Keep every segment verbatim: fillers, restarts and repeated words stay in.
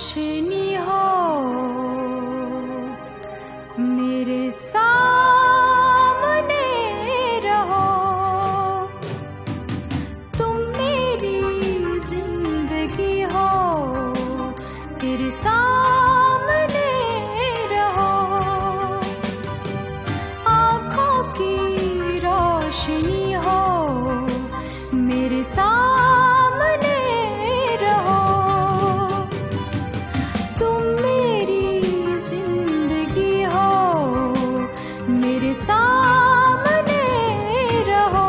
रोशनी हो मेरे सामने रहो, तुम मेरी जिंदगी हो तेरे सामने रहो, आँखों की रोशनी हो मेरे सामने रहो, तुम मेरी जिंदगी हो मेरे सामने रहो।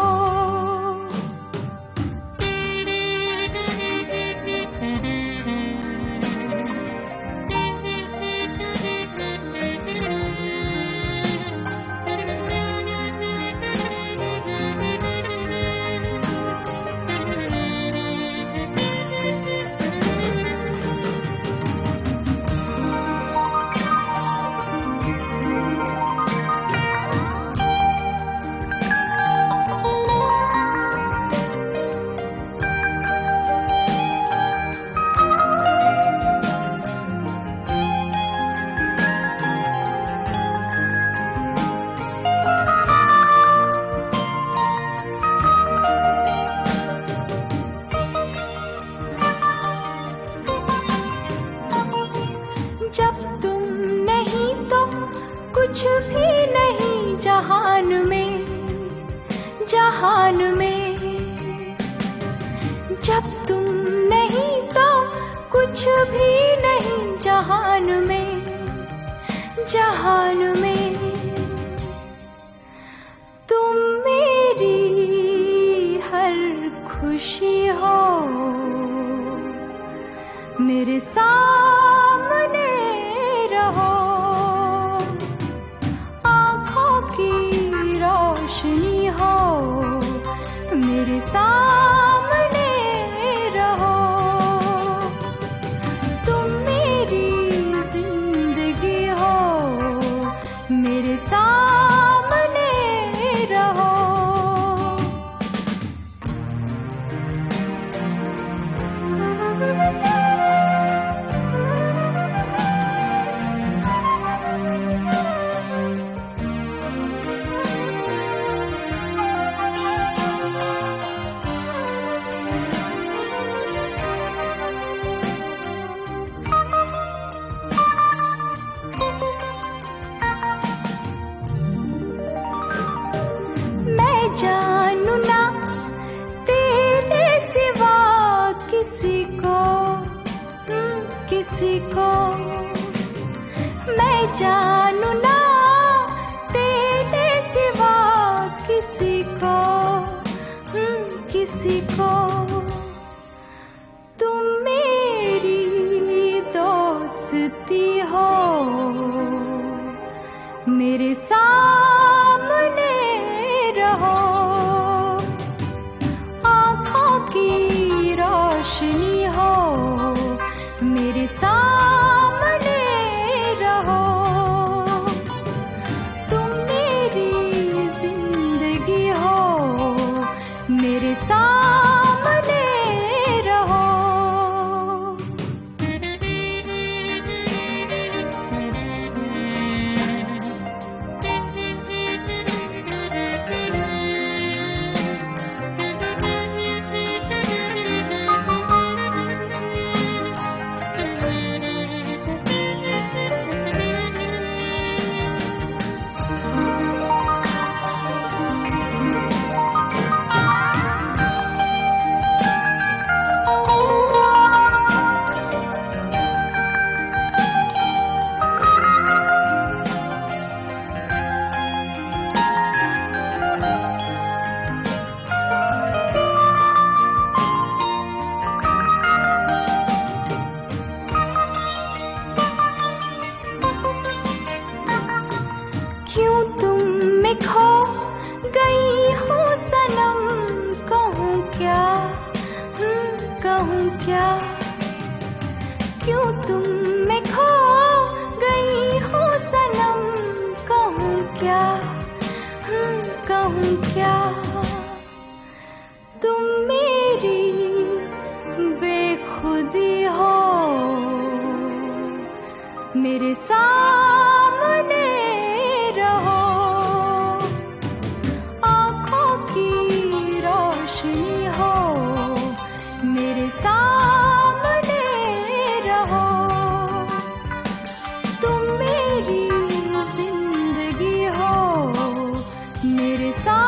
जब तुम नहीं तो कुछ भी नहीं जहान में, जहान में। जब तुम नहीं तो कुछ भी नहीं जहान में, जहान में। तुम मेरी हर खुशी हो मेरे सामने रहो, आँखों की रोशनी हो मेरे सामने रहो, तुम मेरी जिंदगी हो मेरे सामने रहो। जानू ना तेरे सिवा किसी को, किसी को। मैं जानू ना तेरे सिवा किसी को, किसी को। तुम मेरी दोस्ती हो मेरे सामने रहो, आँखों की रोशनी हो मेरे सामने रहो, तुम मेरी जिंदगी हो मेरे सामने रहो। खो गई हूँ सनम, कहूँ क्या, कहूँ क्या। क्यों तुम में खो गई हूँ सनम, कहूँ क्या, कहूँ क्या। तुम मेरी बेखुदी हो मेरे सामने रहो, आँखों की रोशनी हो, मेरे सामने रहो। तुम मेरी जिंदगी हो, मेरे सामने